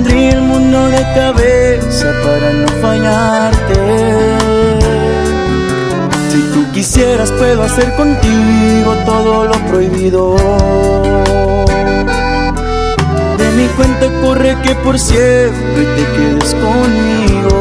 pondría el mundo de cabeza para no fallarte. Si tú quisieras puedo hacer contigo todo lo prohibido. De mi cuenta corre que por siempre te quedes conmigo.